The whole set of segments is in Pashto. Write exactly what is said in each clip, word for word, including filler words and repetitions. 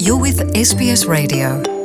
You're with S B S Radio.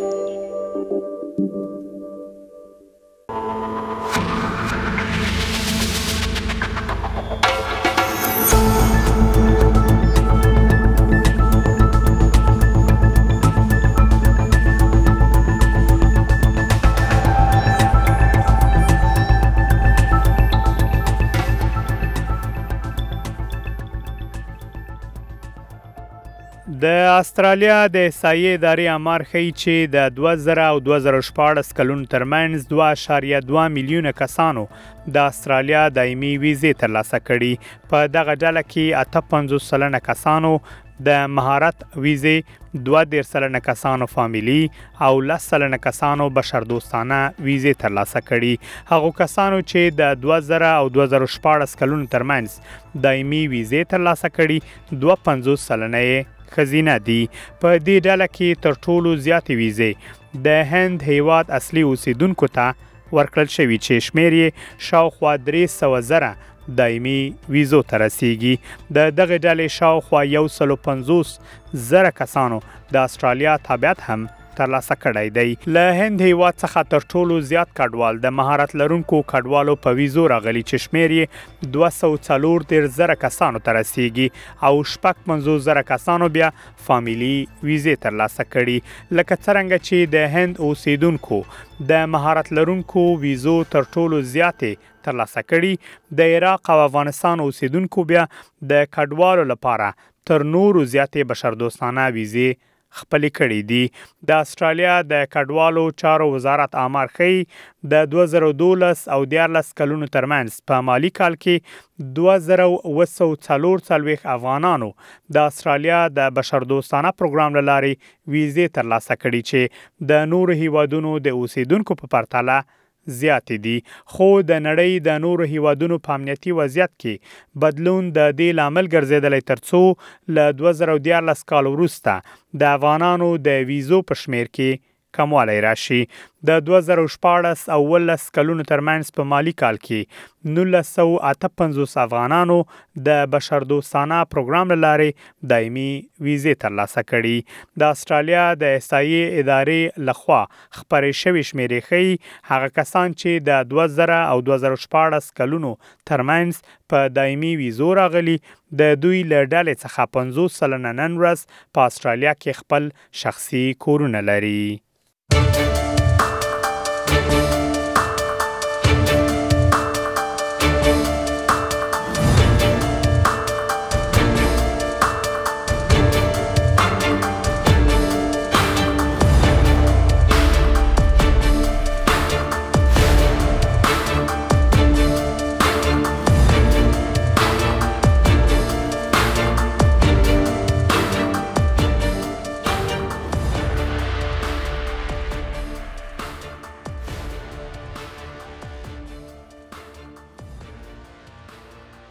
د استرالیا د احصایې ادارې امر ښیي چې د دوه زره او دوه زره شپاړس کلونو ترمنځ دوه اعشاریه دوه میلیونه کسانو د استرالیا دایمي ویزې ترلاسه کړي. په دغه ډله کې اته پنځوس سلنه کسانو د مهارت ویزې، دوه دېرش سلنه کسانو فامیلی او لس سلنه کسانو بشردوستانه ویزې ترلاسه کړي. هغو کسانو چې د دوه زره او دوه زره شپاړس کلونو ترمنځ دایمي ویزې ترلاسه کړي، دوه پنځوس سلنه یې خزینه دي. په دې ډله کې تر ټولو زیاتې ویزې د هند هیواد اصلي اوسیدونکو ته ورکړل شوي چې شمیر یې شاوخوا درې سوه زره دایمي ویزو ته رسیږي. د دغه ډلې شاوخوا یو سل پنځوس زره کسانو د استرالیا تابعیت هم ترلاسه کړی دی. له هند هیواد څخه تر ټولو زیات کډوال د مهارت لرونکو کډوالو په ویزو راغلي چې شمیر یې دوه سوه څلور دېرش زره کسانو ته رسیږي او شپږ پنځوس زره کسانو بیا فامیلی ویزې ترلاسه کړي. لکه څرنګه چې د هند اوسیدونکو د مهارت لرونکو ویزو تر ټولو زیاتې ترلاسه کړي، د عراق او افغانستان اوسیدونکو بیا د کډوالو لپاره تر نورو زیاتې بشردوستانه ویزې خپلې کړې دي. د استرالیا د کډوالو چارو وزارت آمار ښیي د دوه زره دولس او دیارلس کلونو ترمنځ په مالی کال کې دوه زره اوه سوه څلور څلوېښت افغانانو د استرالیا د بشردوستانه پروګرام له لارې ویزې ترلاسه کړي چې د نورو هیوادونو د اوسیدونکو په پرتله زیاتې دي. خو د نړۍ د نورو هیوادونو په امنیتي وضعیت کې بدلون د دې لامل ګرځیدلی ترڅو له دوه زره دیارلس کال وروسته د افغانانو د ویزو په شمیر کې کموالی راشي. د دوه زره شپاړس او اوولس کلونو ترمنځ په مالی کال کې نولس سوه اته پنځوس افغانانو د بشردوستانه پروګرام له لارې دایمي ویزې ترلاسه کړي. د استرالیا د احصایې ادارې لخوا خپرې شوې شمیرې ښیي هغه کسان چې د دوه زره او دوه زره شپاړس کلونو ترمنځ په دایمي ویزو راغلي، د دوی له ډلې څخه پنځوس سلنه نن ورځ په استرالیا کې خپل شخصي کورونه لري.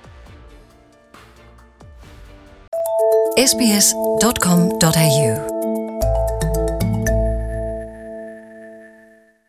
S B S dot com dot A U